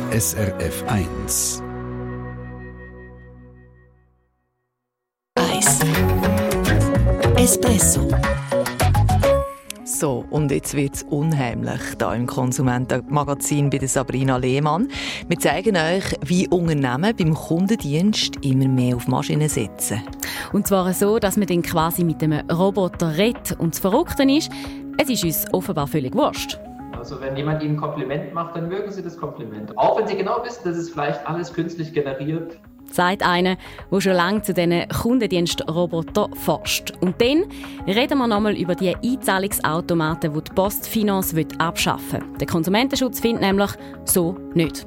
SRF 1. Espresso. So, und jetzt wird es unheimlich hier im Konsumentenmagazin bei der Sabrina Lehmann. Wir zeigen euch, wie Unternehmen beim Kundendienst immer mehr auf Maschinen setzen. Und zwar so, dass man dann quasi mit einem Roboter redet. Und das Verrückte ist, es ist uns offenbar völlig wurscht. Also wenn jemand Ihnen ein Kompliment macht, dann mögen Sie das Kompliment. Auch wenn Sie genau wissen, dass es vielleicht alles künstlich generiert. Sagt einer, der schon lange zu diesen Kundendienstrobotern forscht. Und dann reden wir nochmal über die Einzahlungsautomaten, die die PostFinance abschaffen will. Der Konsumentenschutz findet nämlich so nicht.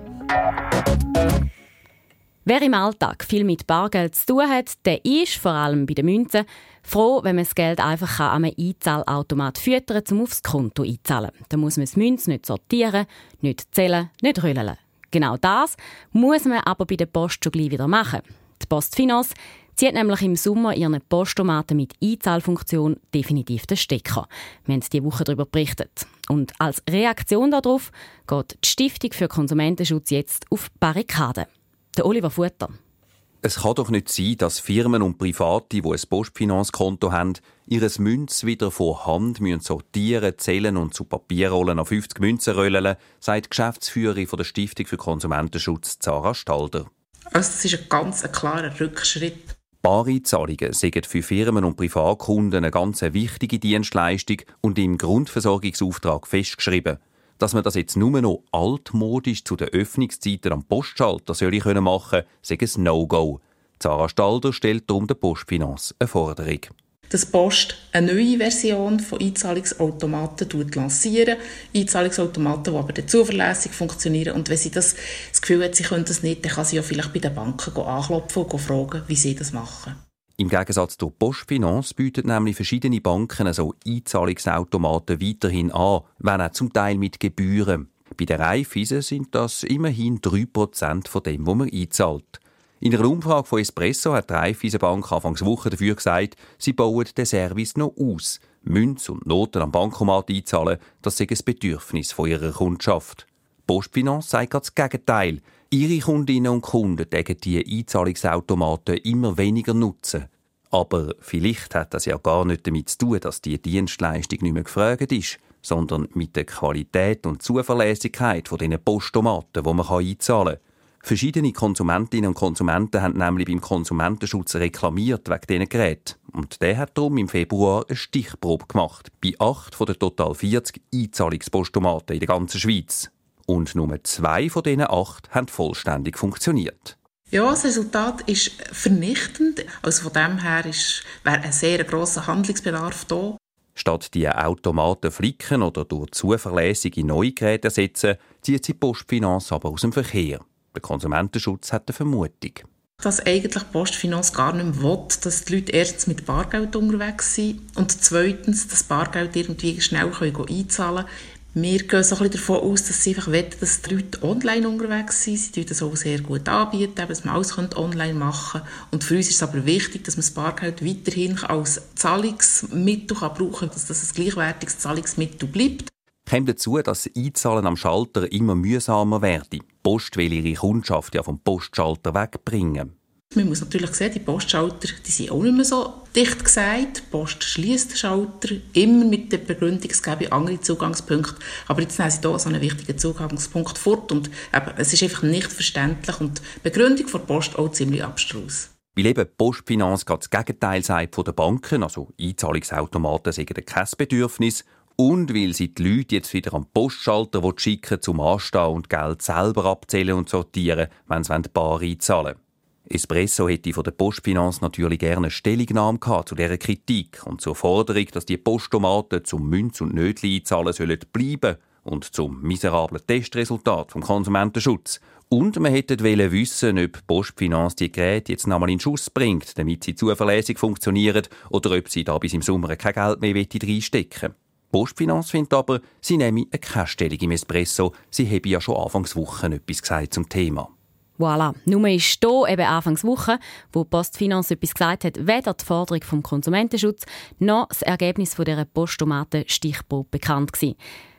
Wer im Alltag viel mit Bargeld zu tun hat, der ist, vor allem bei den Münzen, froh, wenn man das Geld einfach an einem Einzahlautomat füttern kann, um aufs Konto einzahlen. Da muss man das Münzen nicht sortieren, nicht zählen, nicht rüllen. Genau das muss man aber bei der Post schon gleich wieder machen. Die PostFinance zieht nämlich im Sommer ihren Postautomaten mit Einzahlfunktion definitiv den Stecker. Wir haben diese Woche darüber berichtet. Und als Reaktion darauf geht die Stiftung für Konsumentenschutz jetzt auf die Barrikaden. Der Oliver Futter. Es kann doch nicht sein, dass Firmen und Private, die ein Postfinanzkonto haben, ihre Münze wieder von Hand sortieren, zählen und zu Papierrollen an 50 Münzen rollen, sagt die Geschäftsführerin der Stiftung für Konsumentenschutz, Zara Stalder. Also das ist ein ganz klarer Rückschritt. Bareinzahlungen sind für Firmen und Privatkunden eine ganz wichtige Dienstleistung und im Grundversorgungsauftrag festgeschrieben. Dass man das jetzt nur noch altmodisch zu den Öffnungszeiten am Postschalter machen soll, sei ein No-Go. Zara Stalder stellt darum der PostFinance eine Forderung. Dass Post eine neue Version von Einzahlungsautomaten lancieren. Einzahlungsautomaten, die aber dann zuverlässig funktionieren. Und wenn sie das Gefühl hat, sie können das nicht, dann kann sie ja vielleicht bei den Banken anklopfen und fragen, wie sie das machen. Im Gegensatz zur PostFinance bieten nämlich verschiedene Banken so Einzahlungsautomaten weiterhin an, wenn auch zum Teil mit Gebühren. Bei der Raiffeisen sind das immerhin 3% von dem, was man einzahlt. In einer Umfrage von Espresso hat die Raiffeisenbank Anfangs Woche dafür gesagt, sie bauen den Service noch aus. Münzen und Noten am Bankomat einzahlen, das sei ein Bedürfnis von ihrer Kundschaft. PostFinance sagt das Gegenteil. Ihre Kundinnen und Kunden tägen die Einzahlungsautomaten immer weniger nutzen. Aber vielleicht hat das ja gar nicht damit zu tun, dass die Dienstleistung nicht mehr gefragt ist, sondern mit der Qualität und Zuverlässigkeit von diesen Postautomaten, die man einzahlen kann. Verschiedene Konsumentinnen und Konsumenten haben nämlich beim Konsumentenschutz reklamiert wegen diesen Geräten. Und der hat darum im Februar eine Stichprobe gemacht, bei 8 von den total 40 Einzahlungspostautomaten in der ganzen Schweiz. Und nur 2 von diesen 8 haben vollständig funktioniert. Ja, das Resultat ist vernichtend. Also von dem her wäre ein sehr grosser Handlungsbedarf da. Statt die Automaten flicken oder durch zuverlässige neue Geräte ersetzen, zieht sie PostFinance aber aus dem Verkehr. Der Konsumentenschutz hat eine Vermutung. Dass eigentlich PostFinance gar nicht mehr will, dass die Leute erstens mit Bargeld unterwegs sind und zweitens das Bargeld irgendwie schnell einzahlen können. Wir gehen so ein bisschen davon aus, dass sie einfach wollen, dass die Leute online unterwegs sind. Sie bieten das auch sehr gut anbieten, dass man alles online machen kann. Und für uns ist es aber wichtig, dass man das Bargeld weiterhin als Zahlungsmittel brauchen kann, dass das ein gleichwertiges Zahlungsmittel bleibt. Kommt dazu, dass das Einzahlen am Schalter immer mühsamer werde. Die Post will ihre Kundschaft ja vom Postschalter wegbringen. Man muss natürlich sehen, die Postschalter die sind auch nicht mehr so dicht gesagt. Die Post schliesst den Schalter immer mit der Begründung, es gäbe andere Zugangspunkte. Aber jetzt nehmen sie hier so einen wichtigen Zugangspunkt fort. Und eben, es ist einfach nicht verständlich und die Begründung der Post auch ziemlich abstrus. Weil eben PostFinance gerade das Gegenteil sagt von den Banken, also Einzahlungsautomaten seien kein Bedürfnis, und weil sie die Leute jetzt wieder am Postschalter schicken zum Anstehen und Geld selber abzählen und sortieren, wenn sie bar einzahlen wollen. Espresso hätte von der PostFinance natürlich gerne eine Stellungnahme gehabt zu dieser Kritik und zur Forderung, dass die Postautomaten zum Münz- und Nötli einzahlen sollen bleiben und zum miserablen Testresultat vom Konsumentenschutz. Und man hätte wissen, ob PostFinance die Geräte jetzt nochmal in Schuss bringt, damit sie zuverlässig funktionieren, oder ob sie da bis im Sommer kein Geld mehr reinstecken. PostFinance findet aber, sie nehme keine Stellung im Espresso. Sie habe ja schon Anfangswoche etwas gesagt zum Thema. Voilà. Nur ist hier eben Anfangswoche, wo PostFinance etwas gesagt hat, weder die Forderung vom Konsumentenschutz noch das Ergebnis von dieser Postautomaten-Stichprobe bekannt gewesen.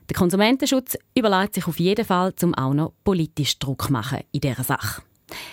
Der Konsumentenschutz überlegt sich auf jeden Fall, um auch noch politisch Druck zu machen in dieser Sache.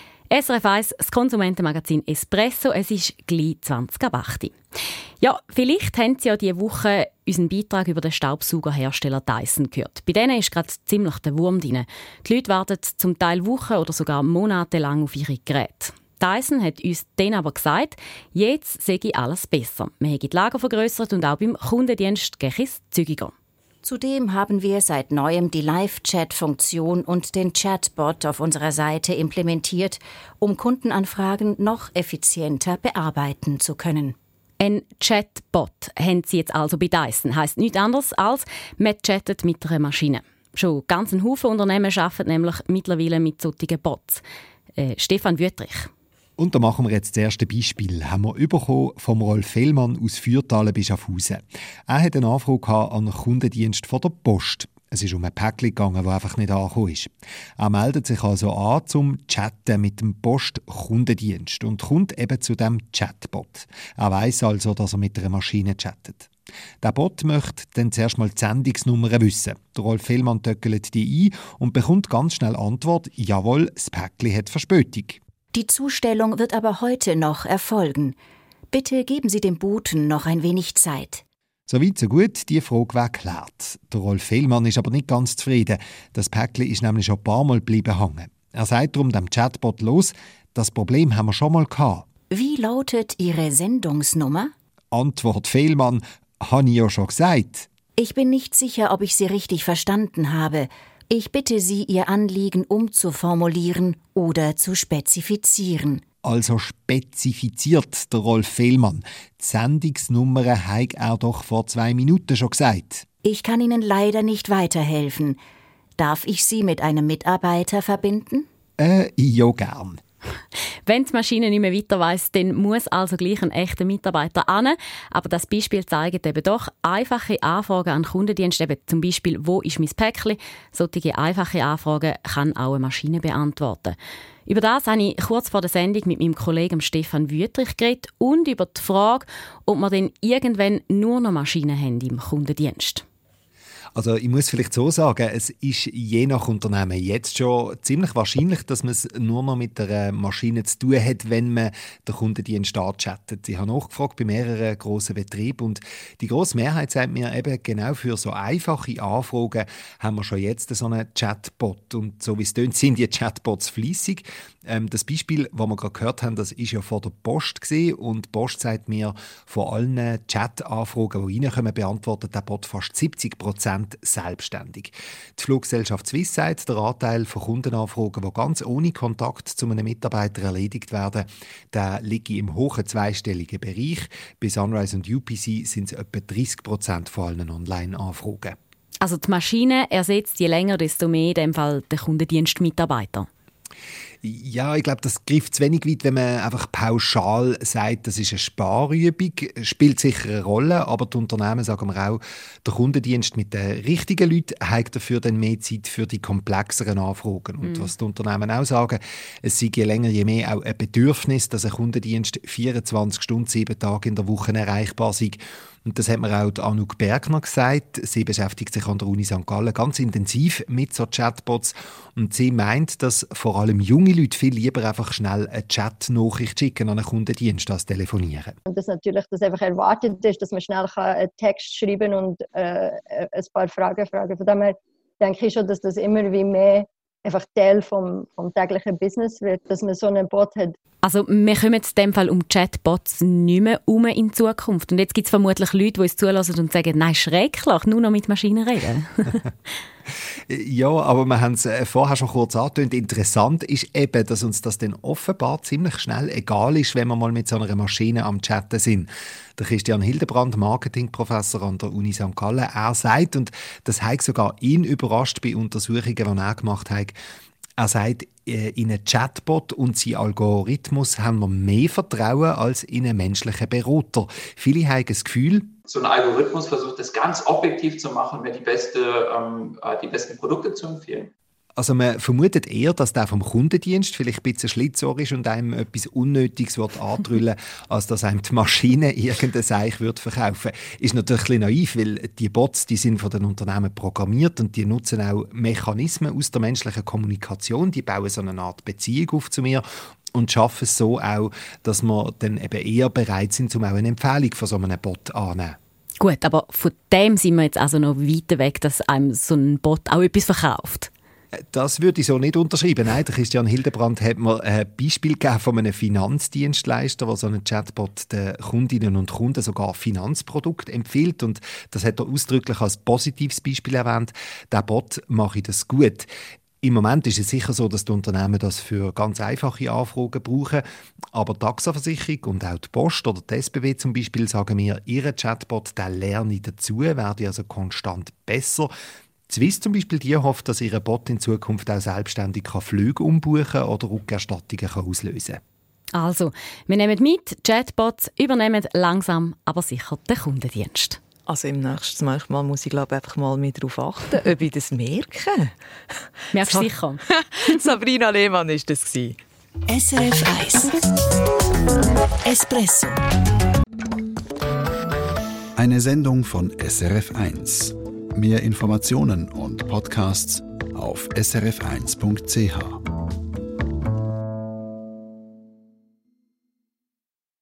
SRF 1, das Konsumentenmagazin Espresso, es ist gleich 20:08. Ja, vielleicht haben Sie ja diese Woche unseren Beitrag über den Staubsaugerhersteller Dyson gehört. Bei denen ist gerade ziemlich der Wurm drin. Die Leute warten zum Teil Wochen oder sogar monatelang auf ihre Geräte. Dyson hat uns dann aber gesagt, jetzt sei alles besser. Man habe die Lager vergrössert und auch beim Kundendienst gehe es zügiger. Zudem haben wir seit neuem die Live-Chat-Funktion und den Chatbot auf unserer Seite implementiert, um Kundenanfragen noch effizienter bearbeiten zu können. Ein Chatbot haben Sie jetzt also bei Dyson. Heisst nichts anderes als, man chattet mit einer Maschine. Schon ganz ein Haufen Unternehmen arbeiten nämlich mittlerweile mit solchen Bots. Stefan Wüttrich. Und da machen wir jetzt das erste Beispiel. Haben wir bekommen vom Rolf Fehlmann aus Fürthalen bei Schaffhausen. Er hat eine Anfrage an den Kundendienst von der Post. Es ist um ein Päckchen gegangen, das einfach nicht angekommen ist. Er meldet sich also an, zum Chatten mit dem Post-Kundendienst und kommt eben zu dem Chatbot. Er weiss also, dass er mit einer Maschine chattet. Der Bot möchte dann zuerst mal die Sendungsnummer wissen. Der Rolf Fehlmann töckelt die ein und bekommt ganz schnell Antwort: Jawohl, das Päckchen hat Verspätung. Die Zustellung wird aber heute noch erfolgen. Bitte geben Sie dem Boten noch ein wenig Zeit. Soweit so gut, die Frage wäre geklärt. Der Rolf Fehlmann ist aber nicht ganz zufrieden. Das Päckchen ist nämlich schon ein paar Mal geblieben hängen. Er sagt darum dem Chatbot los: Das Problem haben wir schon mal gehabt. Wie lautet Ihre Sendungsnummer? Antwort Fehlmann: Habe ich ja schon gesagt. Ich bin nicht sicher, ob ich Sie richtig verstanden habe. Ich bitte Sie, Ihr Anliegen umzuformulieren oder zu spezifizieren. Also spezifiziert der Rolf Fehlmann. Die Sendungsnummer hat er doch vor 2 Minuten schon gesagt. Ich kann Ihnen leider nicht weiterhelfen. Darf ich Sie mit einem Mitarbeiter verbinden? Ja, gern. Wenn die Maschine nicht mehr weiter weiss, dann muss also gleich ein echter Mitarbeiter ran. Aber das Beispiel zeigt eben doch einfache Anfragen an den Kundendienst, eben zum Beispiel «Wo ist mein Päckchen?». Solche einfache Anfragen kann auch eine Maschine beantworten. Über das habe ich kurz vor der Sendung mit meinem Kollegen Stefan Wüttrich geredet und über die Frage, ob wir denn irgendwann nur noch Maschinen haben im Kundendienst. Also ich muss vielleicht so sagen, es ist je nach Unternehmen jetzt schon ziemlich wahrscheinlich, dass man es nur noch mit der Maschine zu tun hat, wenn man den Kundendienst chattet. Ich habe nachgefragt bei mehreren grossen Betrieben und die grosse Mehrheit sagt mir eben, genau für so einfache Anfragen haben wir schon jetzt so einen Chatbot. Und so wie es tönt, sind die Chatbots fleissig. Das Beispiel, das wir gerade gehört haben, das war ja vor der Post gewesen. Und die Post sagt mir, von allen Chat-Anfragen, die reinkommen, beantwortet der Bot fast 70% selbstständig. Die Fluggesellschaft Swiss sagt, der Anteil von Kundenanfragen, die ganz ohne Kontakt zu einem Mitarbeiter erledigt werden, der liegt im hohen zweistelligen Bereich. Bei Sunrise und UPC sind es etwa 30% von allen Online-Anfragen. Also die Maschine ersetzt je länger, desto mehr in dem Fall den Kundendienstmitarbeiter. Ja, ich glaube, das greift zu wenig weit, wenn man einfach pauschal sagt, das ist eine Sparübung. Spielt sicher eine Rolle, aber die Unternehmen, sagen wir auch, der Kundendienst mit den richtigen Leuten hat dafür dann mehr Zeit für die komplexeren Anfragen. Und was die Unternehmen auch sagen, es sei je länger, je mehr auch ein Bedürfnis, dass ein Kundendienst 24 Stunden, 7 Tage in der Woche erreichbar sei. Und das hat mir auch Anouk Bergner gesagt. Sie beschäftigt sich an der Uni St. Gallen ganz intensiv mit so Chatbots. Und sie meint, dass vor allem junge Leute viel lieber einfach schnell eine Chat-Nachricht schicken an einen Kundendienst als telefonieren. Und dass natürlich das einfach erwartet ist, dass man schnell einen Text schreiben und ein paar Fragen fragen. Von dem her denke ich schon, dass das immer wie mehr einfach Teil vom täglichen Business wird, dass man so einen Bot hat. Also wir kommen in dem Fall um Chatbots nicht mehr in Zukunft. Und jetzt gibt es vermutlich Leute, die uns zulassen und sagen, nein, schrecklich, nur noch mit Maschinen reden. Ja, aber wir haben es vorher schon kurz angetönt. Interessant ist eben, dass uns das dann offenbar ziemlich schnell egal ist, wenn wir mal mit so einer Maschine am Chatten sind. Der Christian Hildebrand, Marketingprofessor an der Uni St. Gallen, er sagt, und das hat sogar ihn überrascht bei Untersuchungen, die er gemacht hat, er sagt, in einen Chatbot und seinen Algorithmus haben wir mehr Vertrauen als in einen menschlichen Berater. Viele haben das Gefühl, so ein Algorithmus versucht es ganz objektiv zu machen, mir die besten Produkte zu empfehlen. Also man vermutet eher, dass der vom Kundendienst vielleicht ein bisschen schlitzohr ist und einem etwas Unnötiges andrüllen, als dass einem die Maschine irgendein Seich verkaufen würde. Ist natürlich ein bisschen naiv, weil die Bots, die sind von den Unternehmen programmiert und die nutzen auch Mechanismen aus der menschlichen Kommunikation. Die bauen so eine Art Beziehung auf zu mir und schaffen es so auch, dass wir dann eben eher bereit sind, um auch eine Empfehlung von so einem Bot anzunehmen. Gut, aber von dem sind wir jetzt also noch weiter weg, dass einem so ein Bot auch etwas verkauft. Das würde ich so nicht unterschreiben. Nein, der Christian Hildebrand hat mir ein Beispiel gegeben von einem Finanzdienstleister, der so einen Chatbot den Kundinnen und Kunden sogar Finanzprodukte empfiehlt. Und das hat er ausdrücklich als positives Beispiel erwähnt. Der Bot mache das gut. Im Moment ist es sicher so, dass die Unternehmen das für ganz einfache Anfragen brauchen. Aber die AXA-Versicherung und auch die Post oder die SBB zum Beispiel sagen mir, ihr Chatbot der lerne dazu, werde also konstant besser. Swiss zum Beispiel, die hofft, dass ihr Bot in Zukunft auch selbstständig Flüge umbuchen oder Rückerstattungen auslösen kann. Also, wir nehmen mit, Chatbots übernehmen langsam, aber sicher den Kundendienst. Also im nächsten Mal muss ich glaube einfach mal mehr darauf achten, ob ich das merke. Merkst du sicher? Sabrina Lehmann war das. SRF 1 Espresso. Eine Sendung von SRF 1. Mehr Informationen und Podcasts auf srf1.ch.